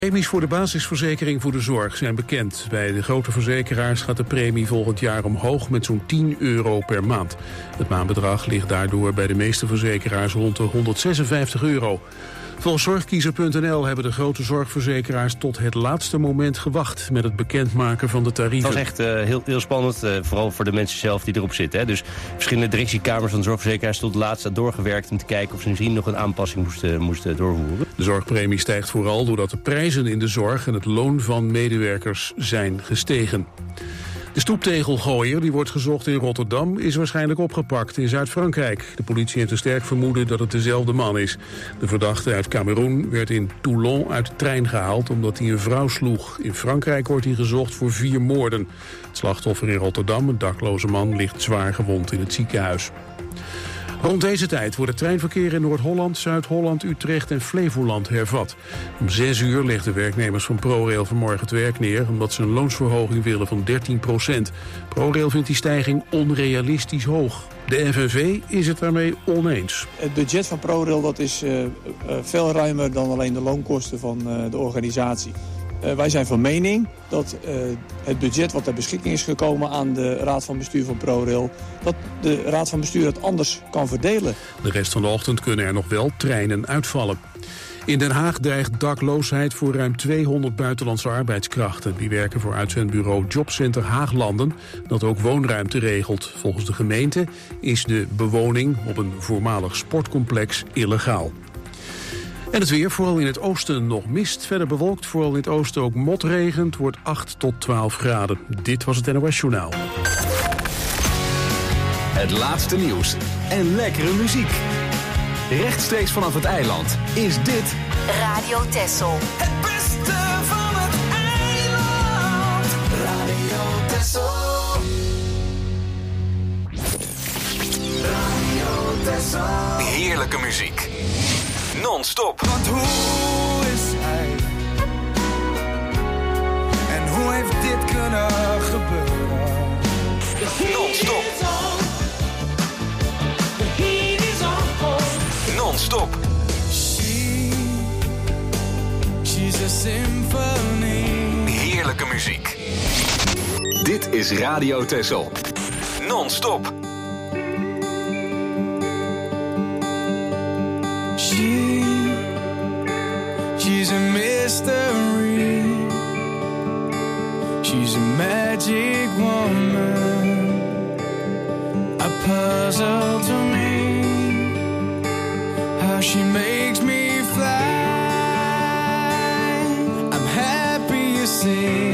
Premies voor de basisverzekering voor de zorg zijn bekend. Bij de grote verzekeraars gaat de premie volgend jaar omhoog met zo'n €10 per maand. Het maandbedrag ligt daardoor bij de meeste verzekeraars rond de €156. Volgens Zorgkiezer.nl hebben de grote zorgverzekeraars tot het laatste moment gewacht met het bekendmaken van de tarieven. Het was echt heel spannend, vooral voor de mensen zelf die erop zitten. Hè. Dus verschillende directiekamers van de zorgverzekeraars tot het laatste doorgewerkt om te kijken of ze misschien nog een aanpassing moesten doorvoeren. De zorgpremie stijgt vooral doordat de prijzen in de zorg en het loon van medewerkers zijn gestegen. De stoeptegelgooier, die wordt gezocht in Rotterdam, is waarschijnlijk opgepakt in Zuid-Frankrijk. De politie heeft een sterk vermoeden dat het dezelfde man is. De verdachte uit Cameroen werd in Toulon uit de trein gehaald omdat hij een vrouw sloeg. In Frankrijk wordt hij gezocht voor 4 moorden. Het slachtoffer in Rotterdam, een dakloze man, ligt zwaar gewond in het ziekenhuis. Rond deze tijd wordt het treinverkeer in Noord-Holland, Zuid-Holland, Utrecht en Flevoland hervat. Om 6 uur legden werknemers van ProRail vanmorgen het werk neer omdat ze een loonsverhoging willen van 13%. ProRail vindt die stijging onrealistisch hoog. De FNV is het daarmee oneens. Het budget van ProRail dat is veel ruimer dan alleen de loonkosten van de organisatie. Wij zijn van mening dat het budget wat ter beschikking is gekomen aan de Raad van Bestuur van ProRail, dat de Raad van Bestuur het anders kan verdelen. De rest van de ochtend kunnen er nog wel treinen uitvallen. In Den Haag dreigt dakloosheid voor ruim 200 buitenlandse arbeidskrachten. Die werken voor uitzendbureau Jobcenter Haaglanden, dat ook woonruimte regelt. Volgens de gemeente is de bewoning op een voormalig sportcomplex illegaal. En het weer, vooral in het oosten nog mist. Verder bewolkt, vooral in het oosten ook motregen. Het wordt 8 tot 12 graden. Dit was het NOS Journaal. Het laatste nieuws en lekkere muziek. Rechtstreeks vanaf het eiland is dit Radio Texel. Het beste van het eiland. Radio Texel. Radio Texel. heerlijke muziek. Non-stop. Want hoe is hij? En hoe heeft dit kunnen gebeuren? Non-stop. Non-stop. She's a symphony. Heerlijke muziek. Dit is Radio Texel. Non-stop. She's a mystery. She's a magic woman. A puzzle to me. How she makes me fly. I'm happy you see.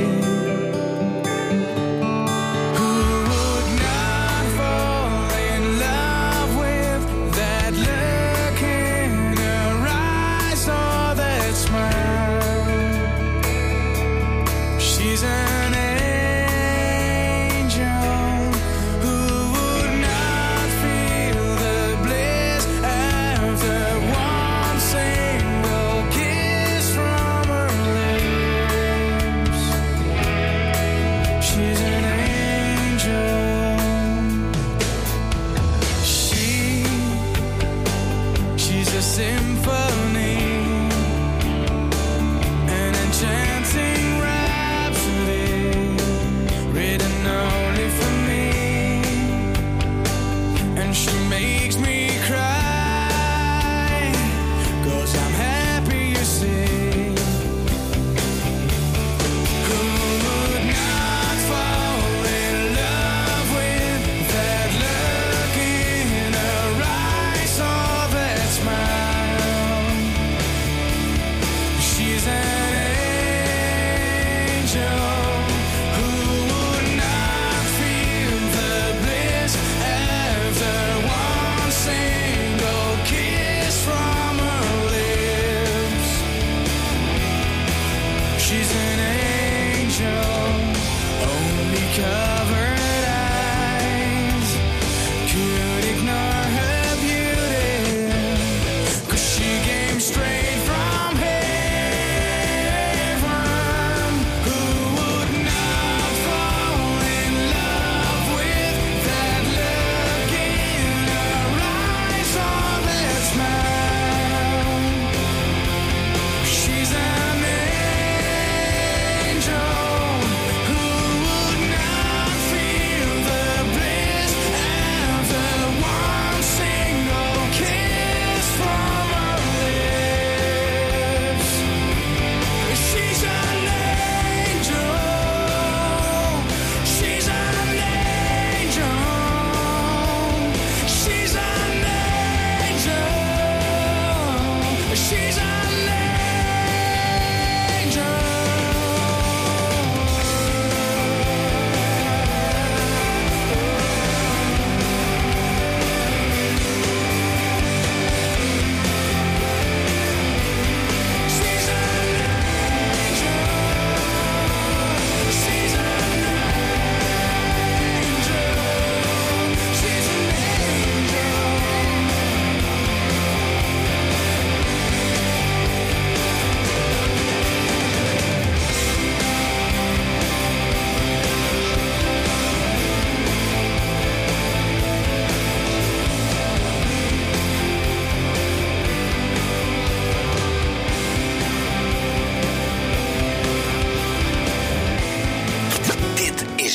She's an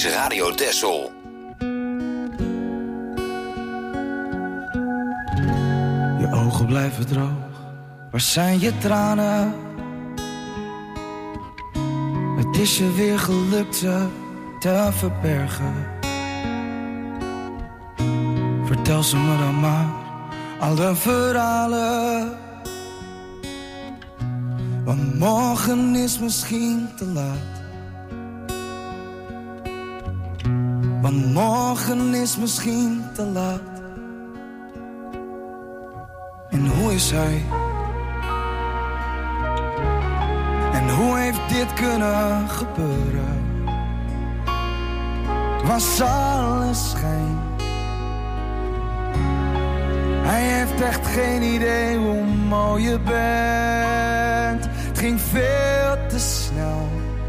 is Radio Texel. Je ogen blijven droog, waar zijn je tranen? Het is je weer gelukt ze te verbergen. Vertel ze me dan maar alle verhalen. Want morgen is misschien te laat. Want morgen is misschien te laat. En hoe is hij? En hoe heeft dit kunnen gebeuren? Was alles schijn? Hij heeft echt geen idee hoe mooi je bent. Het ging veel te snel.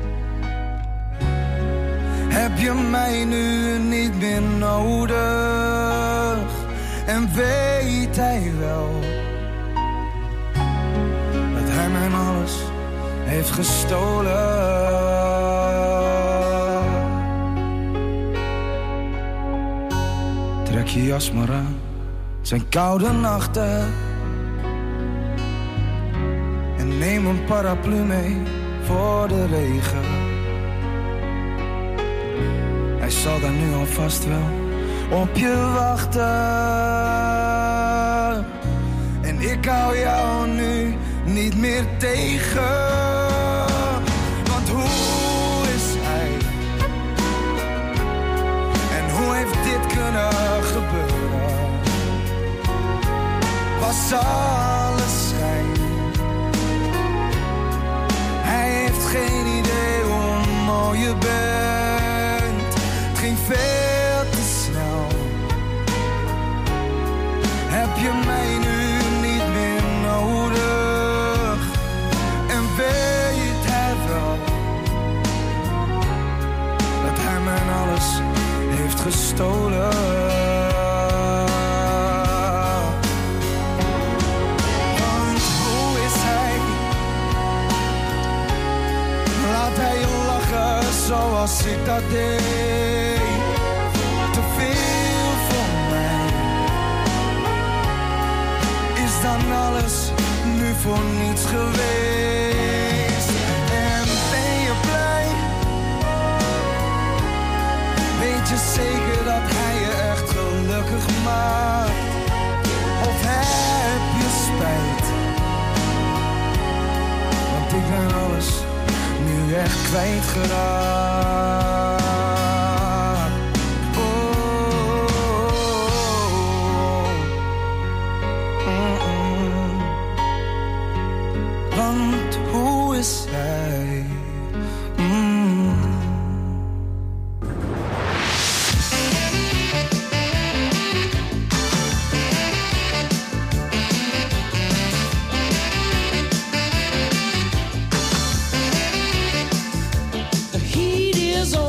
Heb je mij nu niet meer nodig? En weet hij wel dat hij mijn alles heeft gestolen? Trek je jas maar aan, het zijn koude nachten. En neem een paraplu mee voor de regen. Hij zal daar nu alvast wel op je wachten. En ik hou jou nu niet meer tegen. Want hoe is hij? En hoe heeft dit kunnen gebeuren? Was alles schijn? Hij heeft geen idee hoe mooi je bent. Het ging veel te snel. Heb je mij nu niet meer nodig? En weet hij wel dat hij mijn alles heeft gestolen? Want hoe is hij? Laat hij je lachen zoals ik dat deed. Te veel voor mij. Is dan alles nu voor niets geweest? En ben je blij? Weet je zeker dat hij je echt gelukkig maakt? Of heb je spijt? Want ik ben alles nu echt kwijtgeraakt. Want hoe is hij? The heat is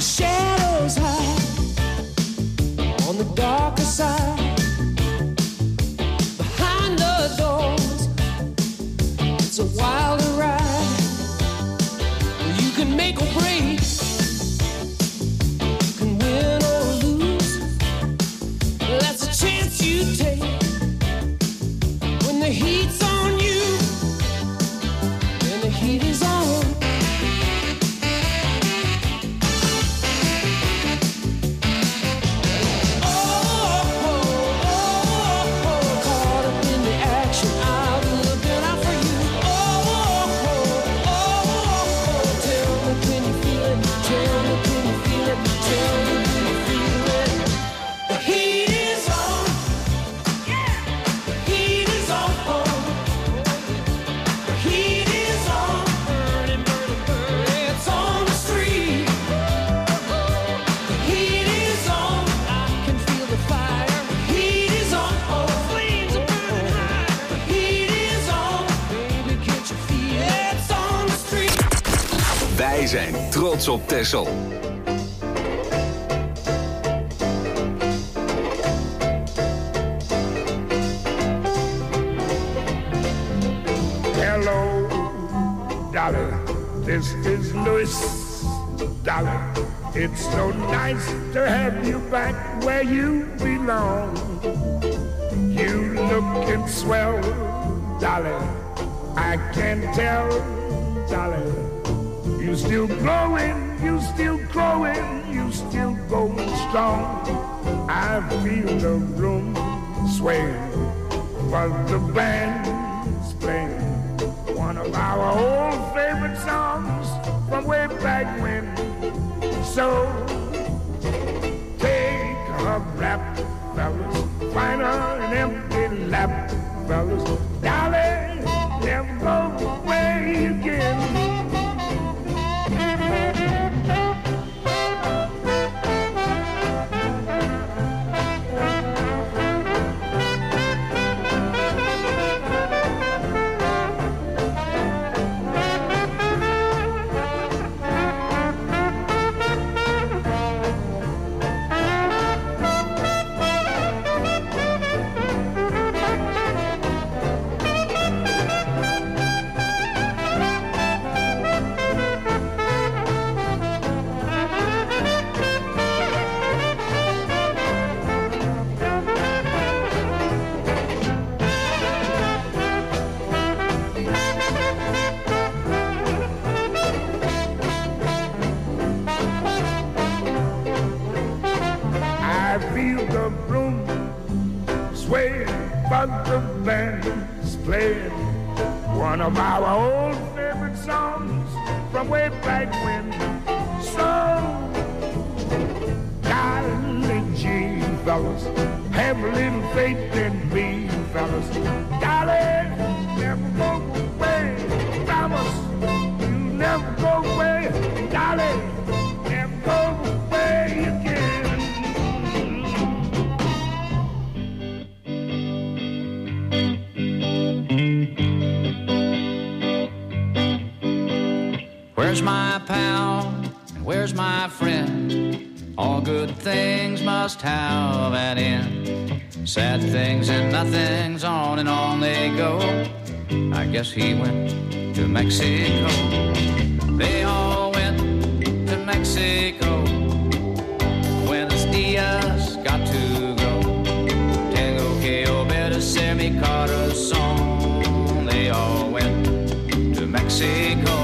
shadows hide on the darker side. Behind the doors, it's a wilder ride. You can make or break, you can win or lose. That's a chance you take when the heat's on you and the heat is on. Wij zijn trots op Texel. Hello, darling, this is Louis. Darling, it's so nice to have you back where you belong. You lookin' swell, darling, I can tell, darling. You still glowing, you still growing, you still going strong. I feel the room swaying while the band's playing one of our old favorite songs from way back when. So take a rap, fellas, find her an empty lap, fellas. Darling, never go away again. The band's playing one of our old favorite songs from way back when. So, darling G, fellas, have a little faith in me, fellas. Darling, never go away, promise you never go away. Darling, never go away again. Where's my pal and where's my friend? All good things must have an end. Sad things and nothings, on and on they go. I guess he went to Mexico. They all went to Mexico. Buenos dias, got to go. Tengo que obedecer mi corazón. They all went to Mexico.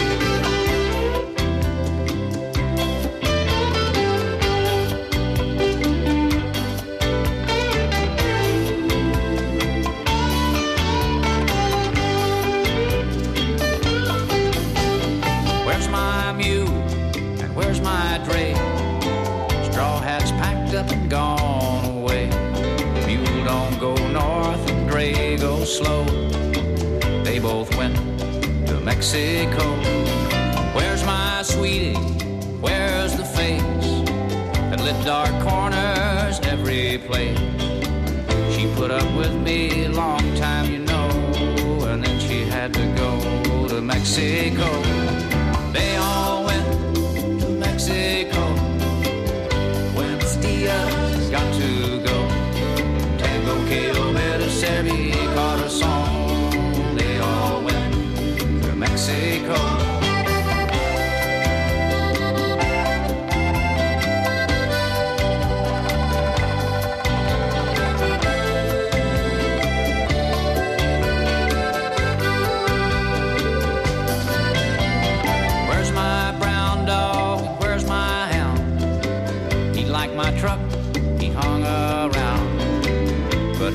Up and gone away. Mule don't go north and gray goes slow. They both went to Mexico. Where's my sweetie? Where's the face that lit dark corners every place? She put up with me a long time, you know, and then she had to go to Mexico. They all went to Mexico.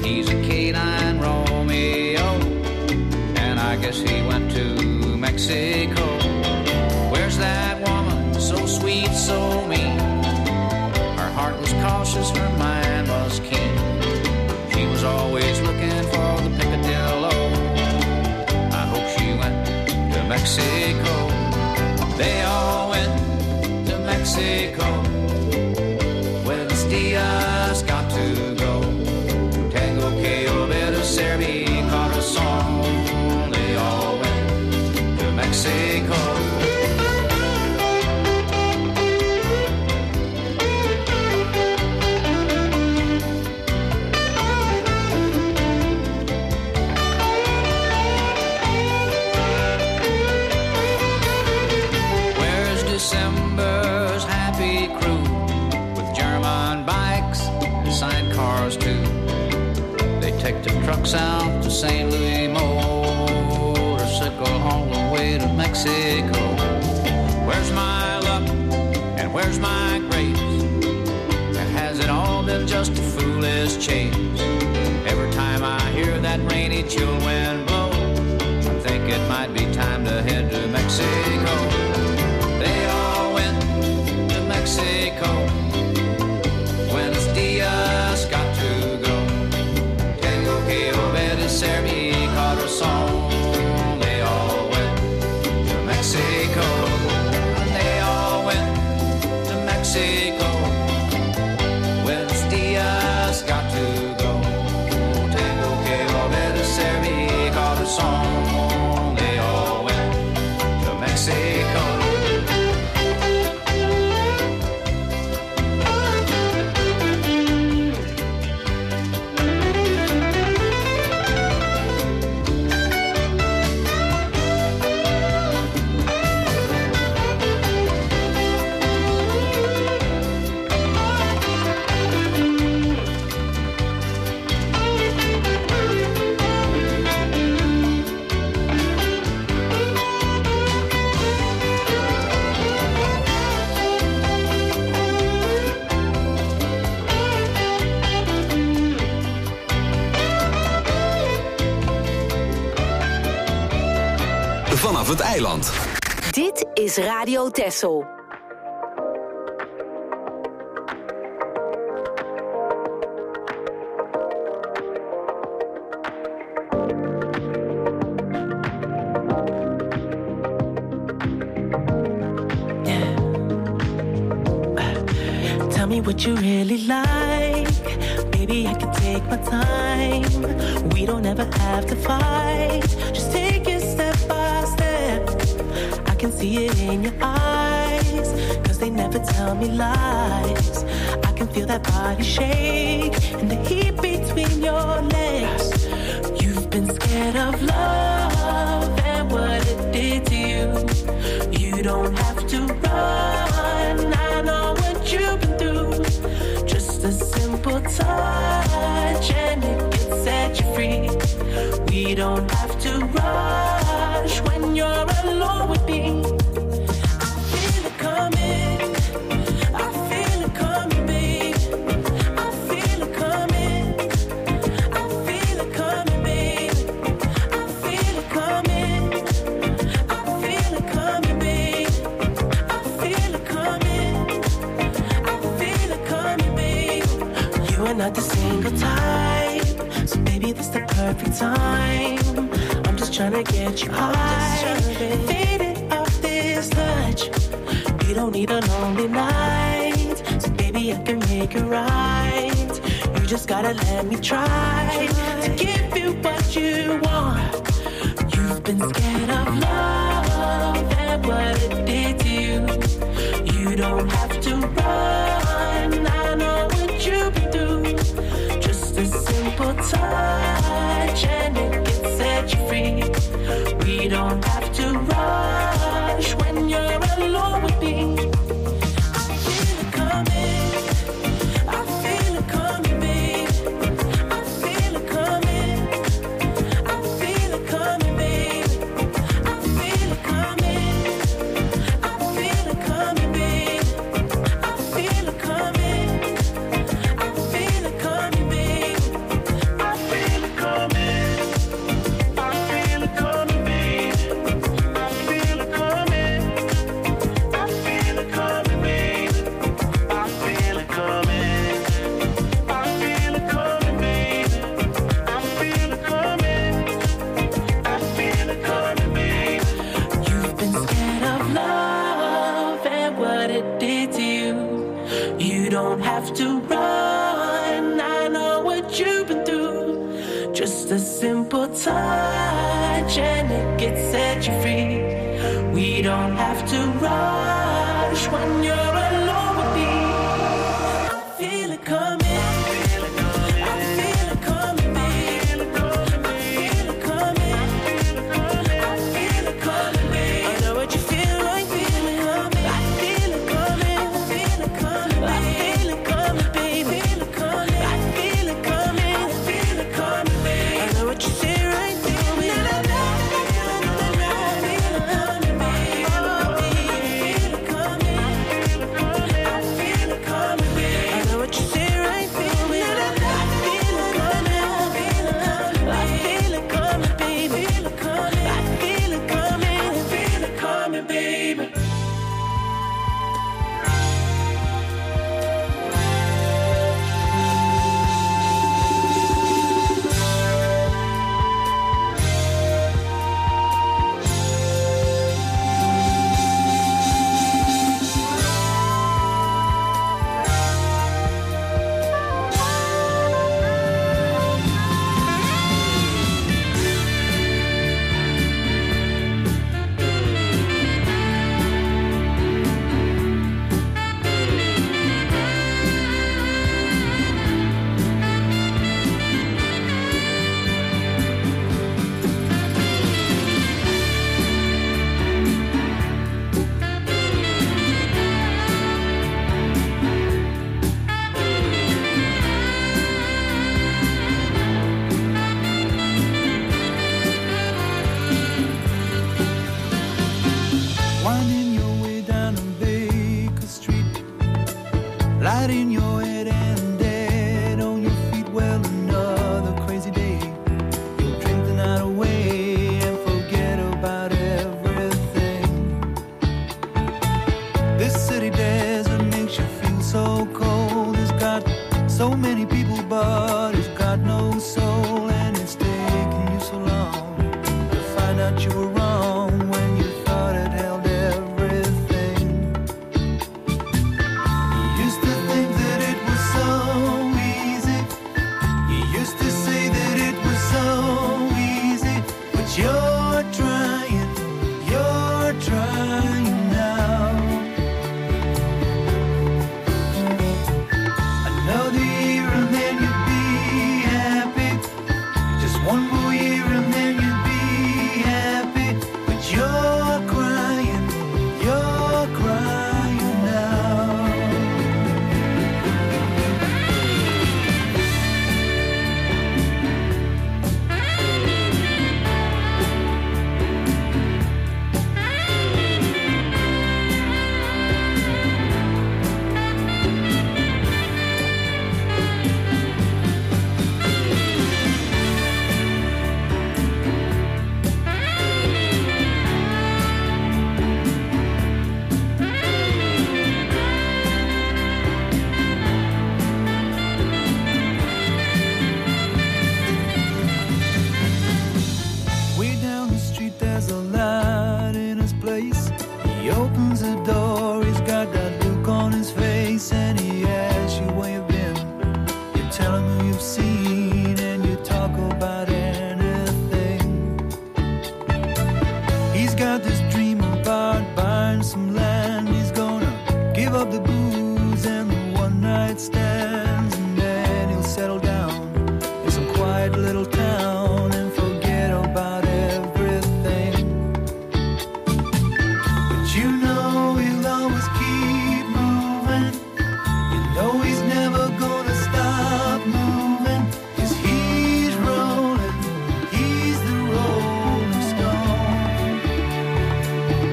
He's a canine Romeo, and I guess he went to Mexico. Where's that woman, so sweet, so mean? Her heart was cautious, her mind was keen. She was always looking for the picadillo. I hope she went to Mexico. They all went to Mexico. Buenos dias, got to go. Tango que obera ser mi corazón. They all went to Mexico. December's happy crew with German bikes and sidecars too. They take the trucks out to St. Louis, motorcycle all the way to Mexico. Where's my luck and where's my grace? And has it all been just a foolish chase? Every time I hear that rainy chill wind blow, I think it might be time to head to Mexico. They all went to Mexico. Buenos dias, got to go. Tengo que obedecer mi corazón. They all went to Mexico. They all went to Mexico. Buenos dias, got to go. Tengo que obedecer mi corazón. They all went to Mexico. Vanaf het eiland. Dit is Radio Texel. Tell me what you really like. Maybe I can take my time. We don't ever have to fight. Just take it step by step. I can see it in your eyes, 'cause they never tell me lies. I can feel that body shake and the heat between your legs. You've been scared of love and what it did to you. You don't have to run. I know what you've been through. Just a simple touch and it can set you free. We don't have to rush when you're alone with me. I feel it coming. I feel it coming, babe. I feel it coming. I feel it coming, babe. I feel it coming. I feel it coming, babe. I feel it coming. I feel it coming, babe. You are not the single type, so baby, this the perfect time. I'm just trying to get you high, faded off this touch. We don't need a lonely night, so baby, I can make it right. You just gotta let me try to give you what you want. You've been scared of love and what it did to you. You don't have to run. I know what you've been through. Just a simple touch and it can set you free. We don't have to rush when you're alone with me. I feel it coming. I feel it coming, babe. I feel it coming. I feel it coming, babe. I feel it coming. I feel it coming, babe. I feel don't have to run. I know what you've been through. Just a simple touch and it gets set you free. We don't have to rush when you're alone with me. I feel it coming.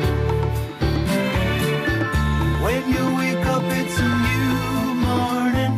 When you wake up, it's a new morning.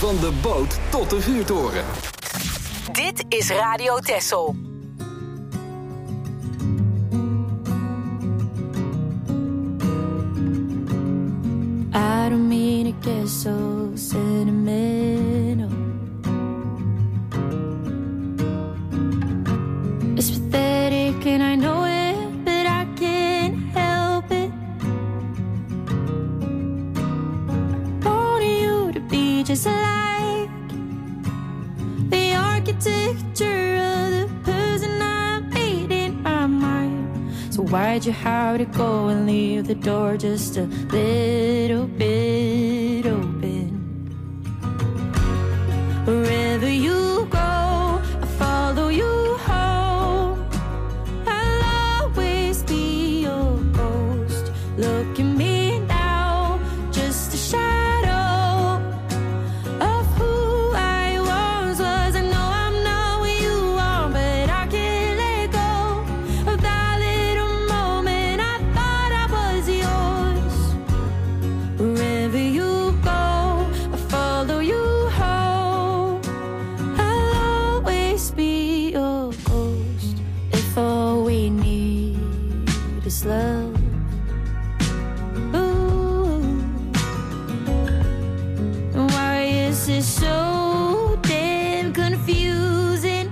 Van de boot tot de vuurtoren. Dit is Radio Texel. I don't mean to get so sentimental. It's pathetic and I know it, but I can't help it. Wanting you to be just like the architecture of the person I made in my mind. So why'd you have to go and leave the door just a little bit open? Wherever you go, I follow you home. I'll always be your ghost. Look at me now, just a shadow of who I once was. I know I'm not what you are, but I can't let go of that little moment I thought I was yours. Wherever you go, I follow you home. I'll always be your ghost. If all we need is love. Ooh. Why is this so damn confusing?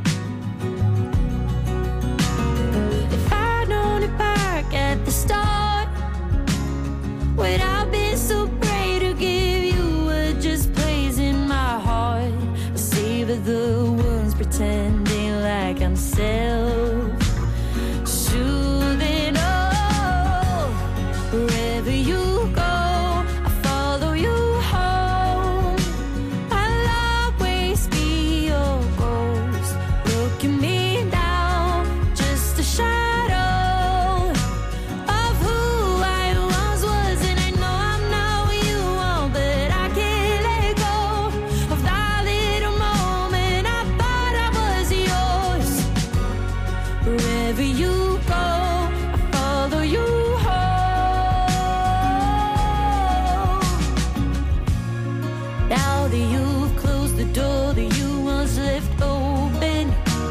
If I'd known it back at the start, would I been so brave to give you what just plays in my heart? I savor the wounds, pretending like I'm self-soothing. Oh, wherever you go, I follow you home. I'll always be your ghost. Look at me now, just a shadow of who I once was. And I know I'm not what you want, but I can't let go of that little moment I thought I was yours. Wherever you go, I follow you home. Now that you've closed the door that you once left open,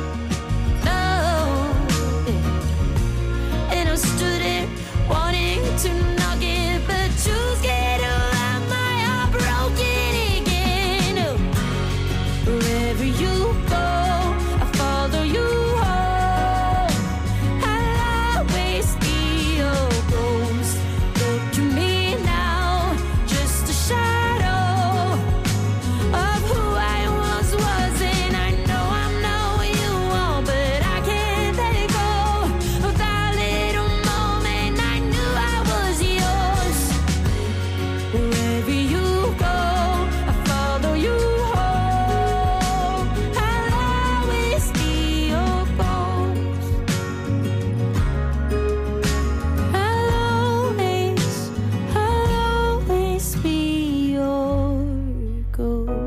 oh, and I stood there wanting to knock it, but you scared of my heart broken again. Oh, wherever you go, I follow you home. I'll always be your ghost. Look at me now, just a shadow of who I once was. And I know I'm not what you want, but I can't let go of that little moment I knew I was yours. Wherever you go, I follow you home. I'll always be your ghost. I'll always be your ghost.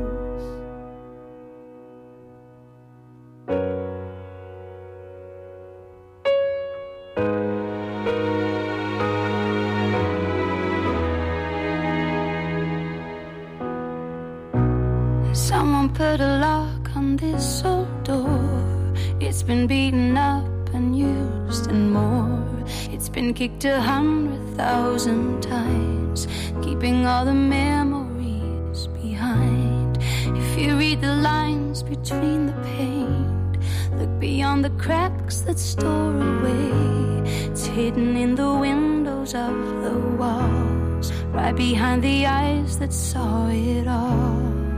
Someone put a lock on this old door. It's been beaten up and used and more. It's been kicked 100,000 times, keeping all the memories behind. If you read the lines between the paint, look beyond the cracks that store away. It's hidden in the windows of the walls, right behind the eyes that saw it all.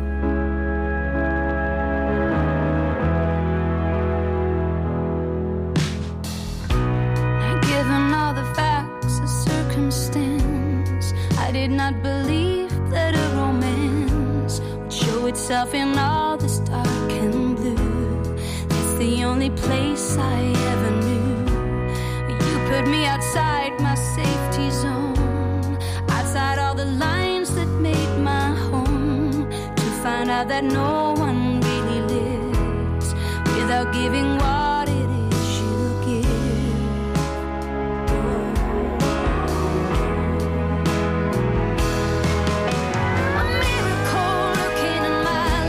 Given all the facts of circumstance, I did not believe that a romance would show itself in all this dark and blue. That's the only place I ever knew. You put me outside my safety zone, outside all the lines that made my home, to find out that no one really lives without giving what it is you give. A miracle looking in my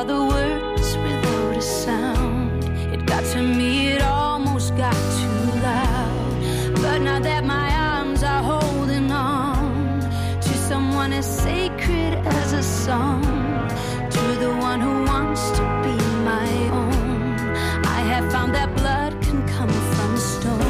all the words without a sound. It got to me, it almost got too loud. But now that my arms are holding on to someone as sacred as a song, to the one who wants to be my own, I have found that blood can come from stone.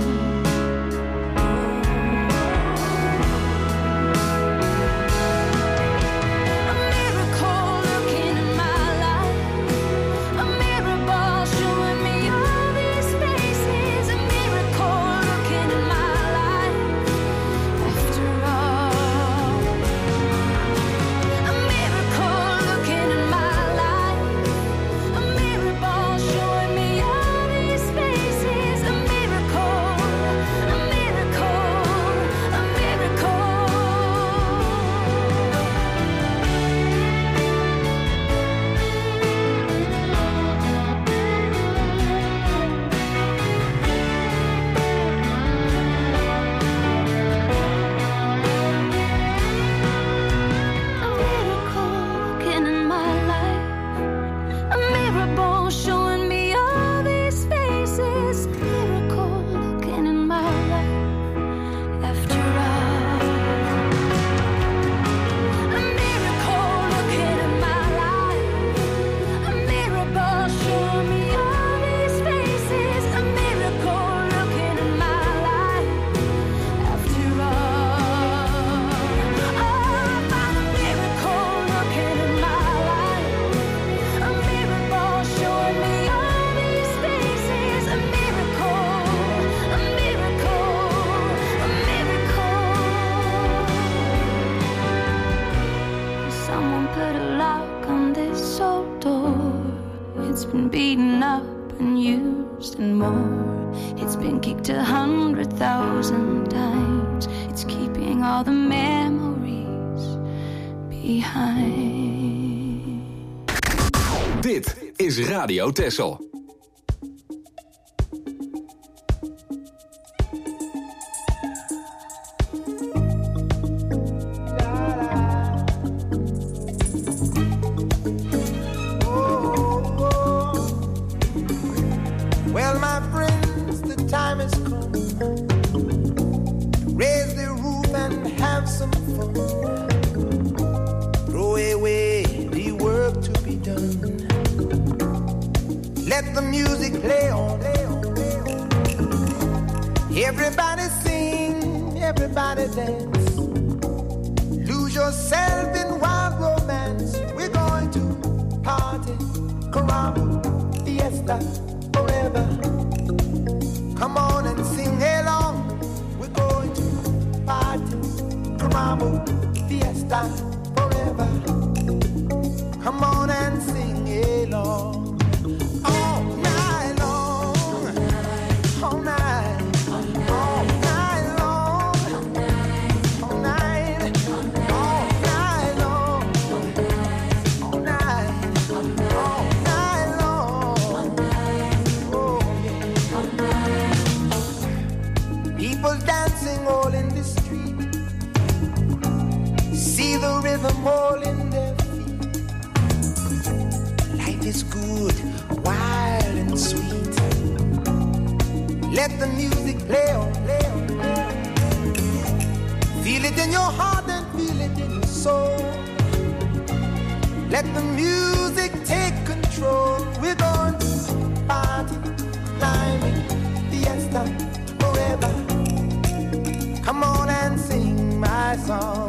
Beaten up and used and more. It's been kicked 100,000 times. It's keeping all the memories behind. Dit is Radio Texel. Let the music play on. Everybody sing, everybody dance. Lose yourself in wild romance. We're going to party, caramba, fiesta, forever. Come on and sing along. We're going to party, caramba, fiesta, forever. Come on and sing along. The rhythm all in their feet. Life is good, wild and sweet. Let the music play on, play on, play on. Feel it in your heart and feel it in your soul. Let the music take control. We're going to party, climbing, fiesta, forever. Come on and sing my song.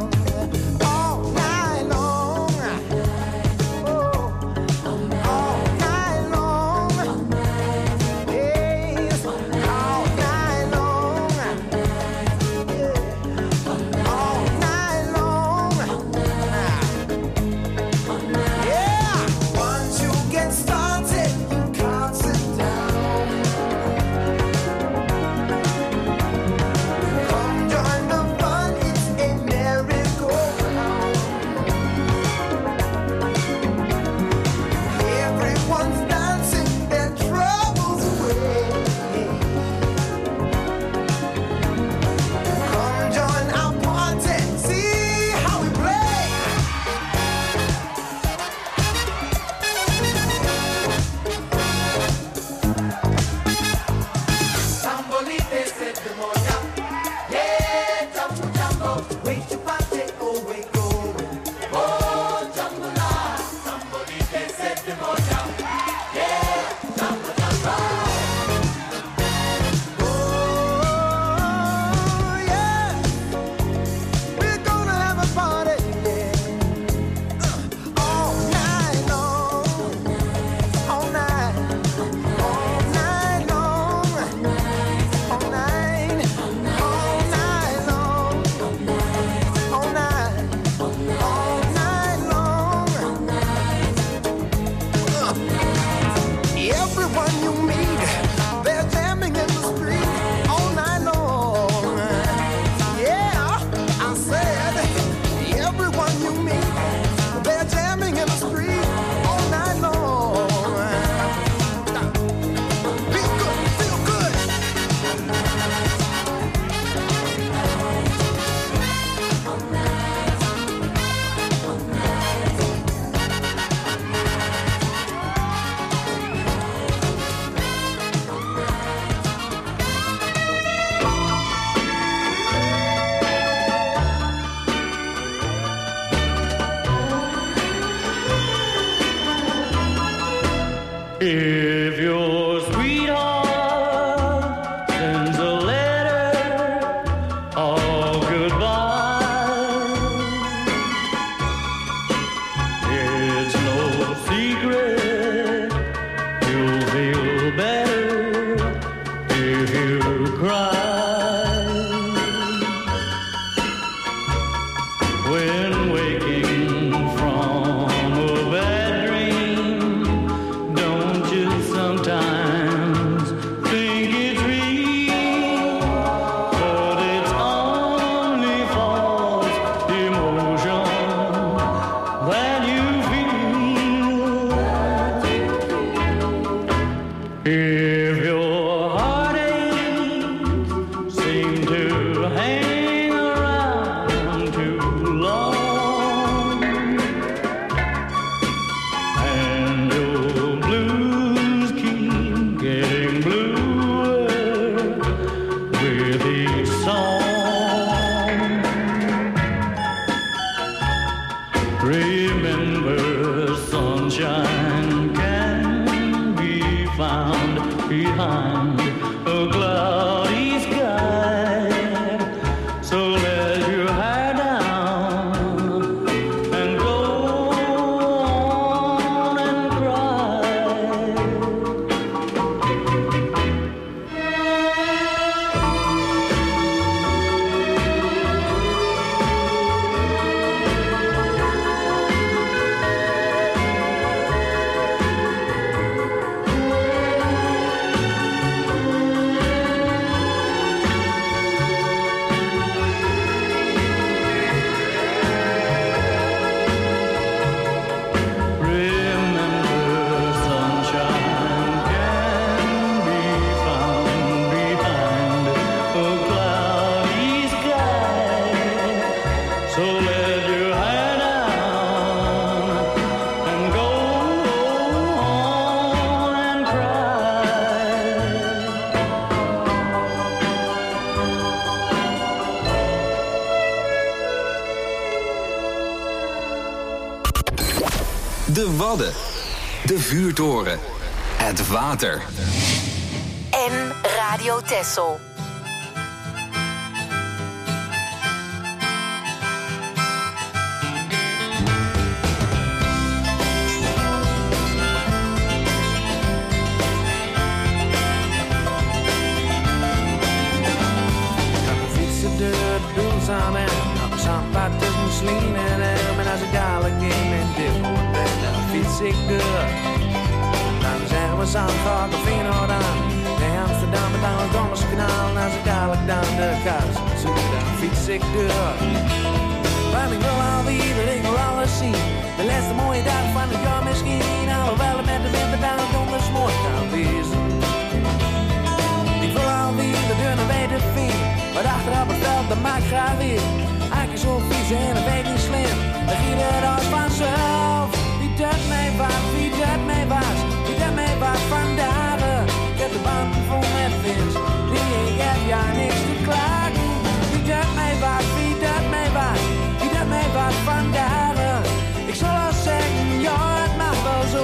Once If your sweetheart sends a letter of goodbye, it's no secret you'll feel better if you cry. When waking from a bed dream, don't you sometimes think it's real? But it's only false emotion that you feel. If your heartaches seem to hang around too long, and your blues keep getting bluer with each song, remember sunshine can be found behind a cloudy sky. So let your hair down and go on and cry. Remember, sunshine can be found behind a cloudy sky. So let your hair down and go on and cry. De Wadden. De Vuurtoren. Het water. En Radio Texel. Fietsen de buls aan en op zandpad tussen Slien en Elm. En als ik dadelijk in mijn diphoorn ben, dan fiets ik door. Dan zeggen we Zandvoort of Feyenoord aan. Naar Amsterdam en dan het Donderskanaal. En als ik dadelijk dan de kaas zoek, dan fiets ik door. Want ik wil alweer, ik wil alles zien. De laatste mooie dag van het jaar misschien. Alhoewel het met de winter dan het donders mooi kan wezen. Ik wil alweer de deur naar buiten vinden. Maar achterop het veld, dat maakt graag weer. Eigenlijk zo vies en dat weet niet slim. Dan giet het als vanzelf. Wie dat mij was, wie dat mij was. Wie dat mij was vandaag. Ik heb de banden vol met vins. Nee, ik heb ja niks te klagen. Wie dat mij was, wie dat mij was. Wie dat mij was vandaag. Ik zal al zeggen, ja het mag wel zo.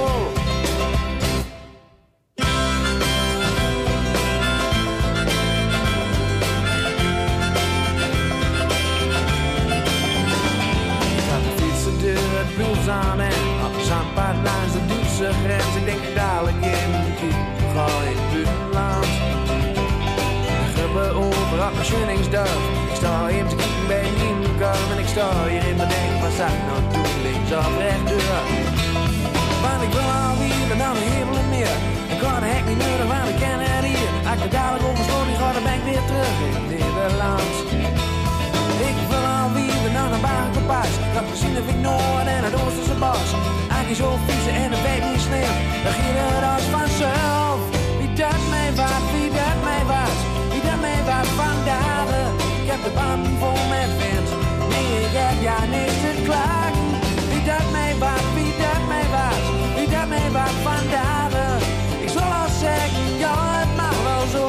Buls aan en op zandpad langs de Duitse grens. Ik denk dadelijk in de kiep, ga in het buitenland. De gruppen over op mijn Schunningsdorp. Ik sta hier te kijken bij een nieuwkom. En ik sta hier in mijn denk, wat zou ik nou doen, links of rechtdoor. Want ik wil alweer en dan een hemel en meer. Ik kan de hek niet nodig, want ik ken het hier. Als ik dadelijk oversloot, ik ga dan ben ik weer terug in Nederland. Ik wil alweer naar een Bakenpas. Dat gezien heb ik Noord en het Oosterse bos. Eigenlijk zo vies en een beetje niet slim. Dan giet het als vanzelf. Wie dat mij was, wie dat mij was. Wie dat mij was vandaag. Ik heb de banden vol met wind. Nee, ik heb ja niks te klagen. Wie dat mij was, wie dat mij was. Wie dat mij was vandaag. Ik zal al zeggen, ja het mag wel zo.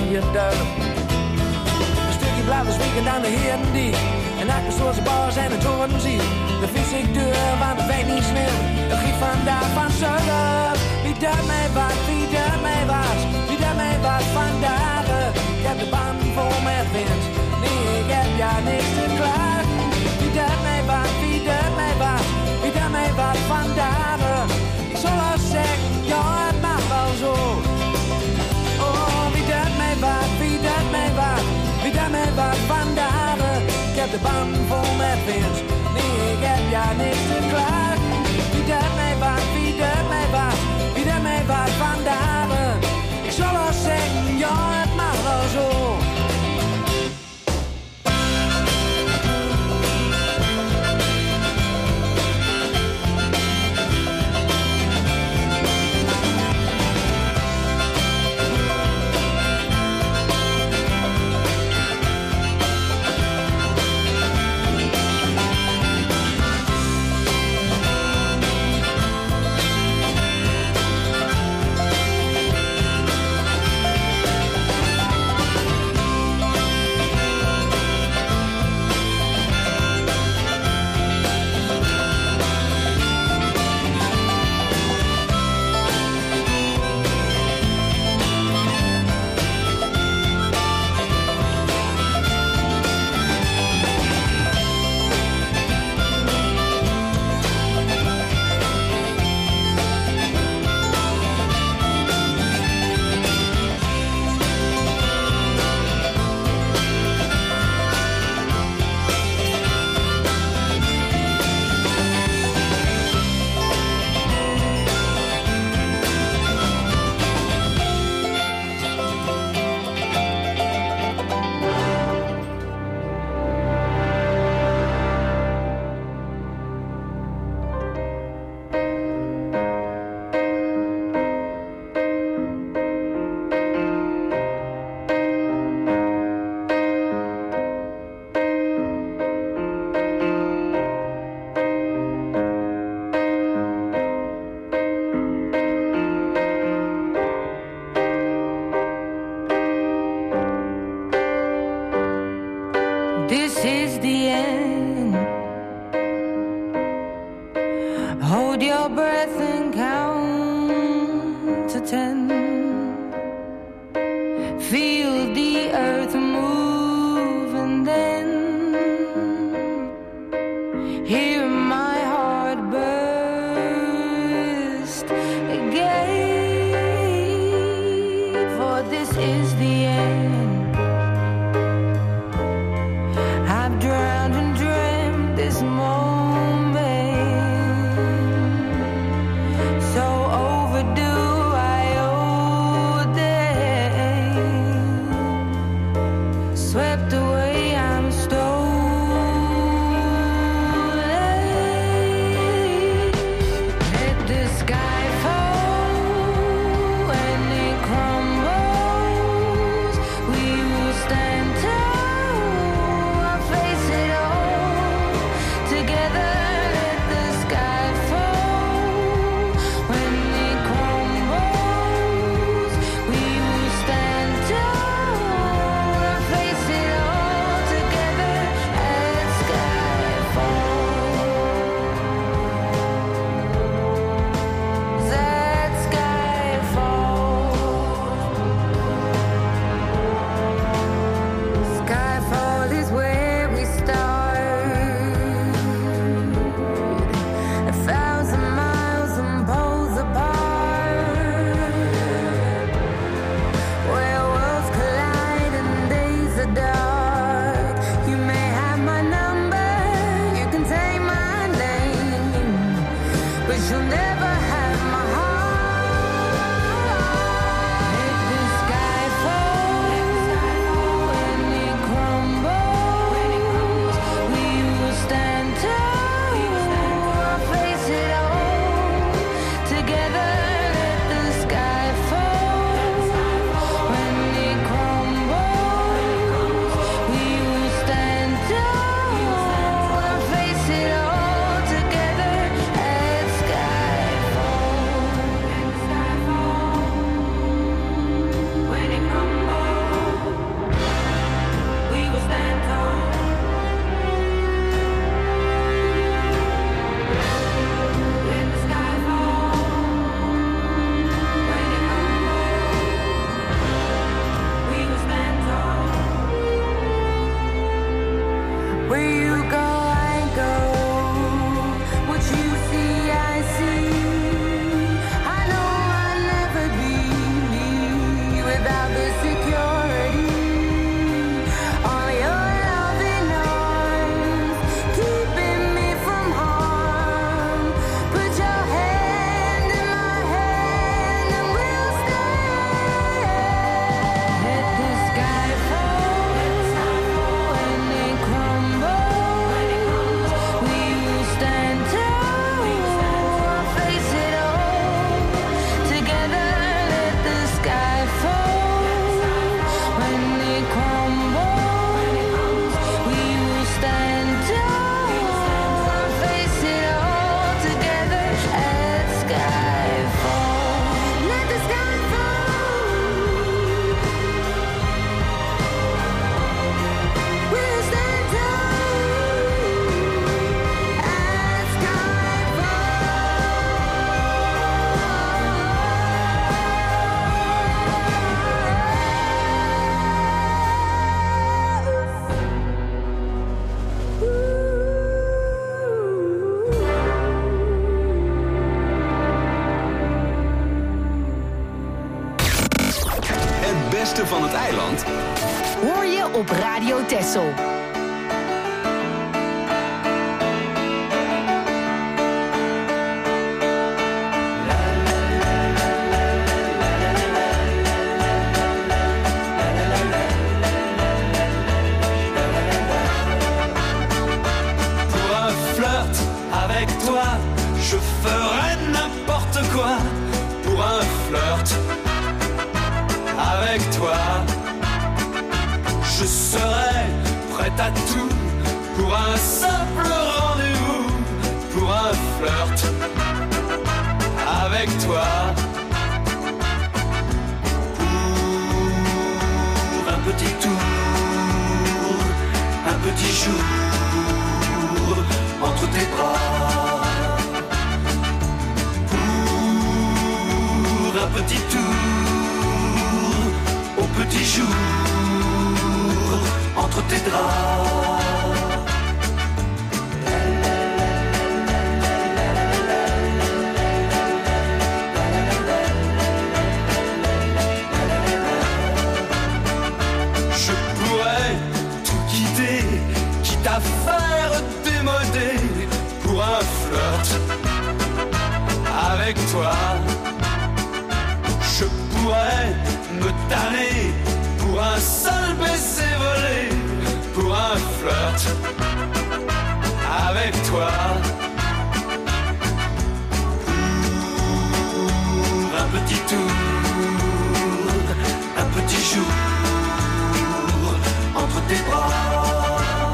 je deur. Een stukje blauw is weekend aan de heren die. En achter zoals de bars en de toren zie. De fiets ik deur, want het weet niet snel. Het giet vandaag van zullen. Wie dat mij was, wie dat mij was. Wie dat mij was vandaag. Ik heb de band vol met wind. Nee, ik heb ja niks te klagen. Wie dat mij was, wie dat mij was. Wie dat mij was vandaag. Ik zal al zeggen, ja het mag wel zo. Oh, wie dat mij was, wie dat mij was. Wie dat mij was vandaag. Ik heb de band vol met wind. Nee, ik heb ja niks te klagen. Wie dat mij was, wie dat mij was. Wie dat mij was vandaag. Ik zal al zeggen, ja het mag wel zo. This is the end. Hold your breath and count to 10. Feel the earth move and then hear my heart burst again. For this is the end. I've drowned and dreamt this moment, so overdue I owe them. Swept away, I'm stolen. Let the sky fall and it crumbles. beste van het eiland hoor je op Radio Texel. Je ferai n'importe quoi pour un flirt avec toi. Je serai prêt à tout pour un simple rendez-vous, pour un flirt avec toi. Pour un petit tour, un petit jour entre tes bras. Un petit tour au petit jour entre tes draps. Je pourrais tout quitter, quitte à faire démoder pour un flirt avec toi. Je pourrais me tanner pour un seul baiser volé, pour un flirt avec toi. Pour un petit tour, un petit jour entre tes bras.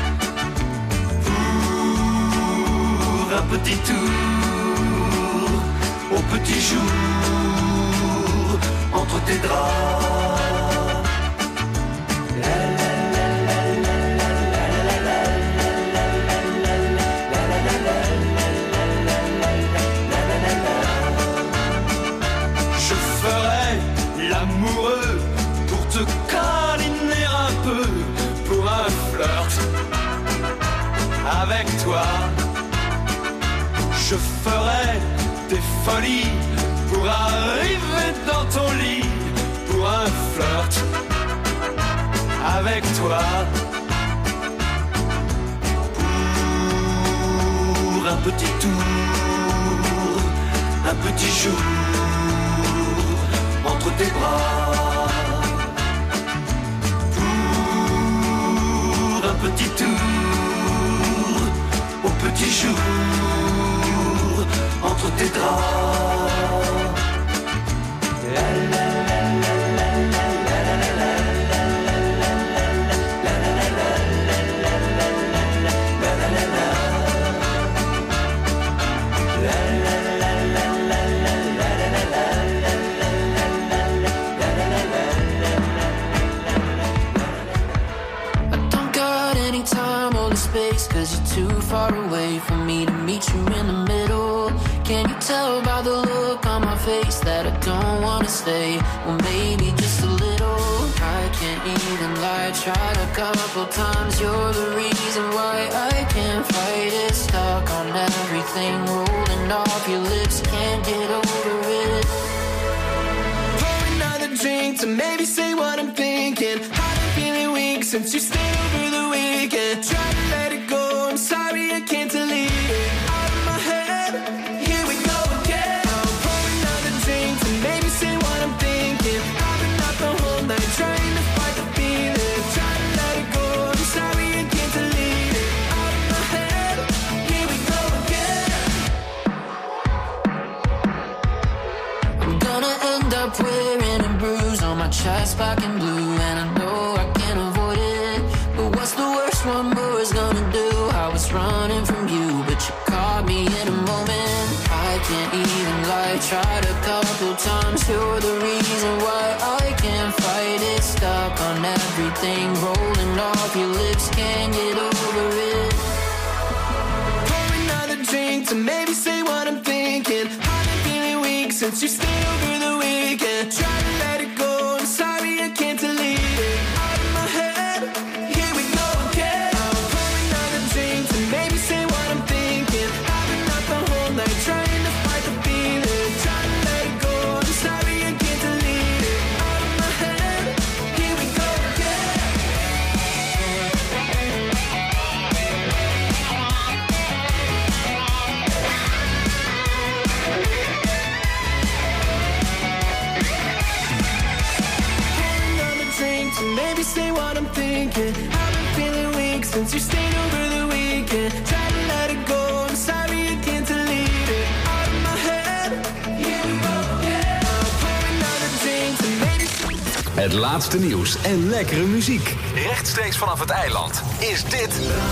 Pour un petit tour, au petit jour entre tes draps. Je ferai l'amoureux pour te câliner un peu, pour un flirt avec toi. Je ferai des folies pour arriver dans ton lit, pour un flirt avec toi. Pour un petit tour, un petit jour entre tes bras. Pour un petit tour, au petit jour entre tes draps. Cause you're too far away from me to meet you in the middle. Can you tell by the look on my face that I don't wanna stay? Well, maybe just a little. I can't even lie, tried a couple times. You're the reason why I can't fight it. Stuck on everything, rolling off your lips, can't get over it. Pour another drink to maybe say what I'm thinking. I've been feeling weak since you stayed over the weekend. Try to let it go, I'm sorry I can't delete it. Out of my head, here we go again. I'll pour another drink to maybe say what I'm thinking. I've been up the whole night trying to fight the feeling. Try to let it go, I'm sorry I can't delete it. Out of my head, here we go again. I'm gonna end up wearing a bruise on my chest, black and blue, and I know I can't avoid it. But what's the worst one more is gonna do? I was running from you, but you caught me in a moment. I can't even lie, tried a couple times. You're the reason why I can't fight it. Stuck on everything, rolling off your lips, can't get over it. Pour another drink to maybe say what I'm thinking. I've been feeling weak since you stayed over the weekend. Try to let it go, I'm sorry I can't delete it. Out of my head, here we go again. I'll pour another drink to maybe say what I'm thinking. I've been up the whole night trying to fight the feeling. Try to let it go, I'm sorry I can't delete it. Out of my head. So maybe say what I'm thinking. I've been feeling weak since you stayed over the weekend. Try to let it go, I'm sorry you can't delete it. Out of my head, here we go again. I'll pour another drink to maybe... Het laatste nieuws en lekkere muziek. Rechtstreeks vanaf het eiland is dit...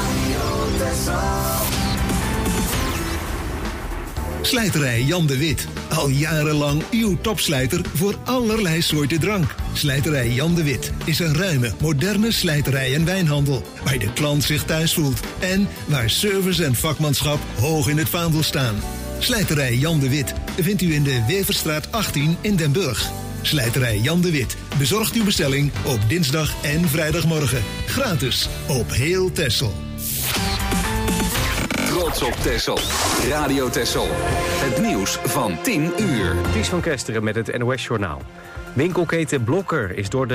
Slijterij Jan de Wit. Al jarenlang uw topslijter voor allerlei soorten drank. Slijterij Jan de Wit is een ruime, moderne slijterij en wijnhandel. Waar de klant zich thuis voelt. En waar service en vakmanschap hoog in het vaandel staan. Slijterij Jan de Wit vindt u in de Weverstraat 18 in Den Burg. Slijterij Jan de Wit bezorgt uw bestelling op dinsdag en vrijdagmorgen. Gratis op heel Texel. Trots op Texel. Radio Texel. Het nieuws van 10 uur. Ties van Kesteren met het NOS-journaal. Winkelketen Blokker is door de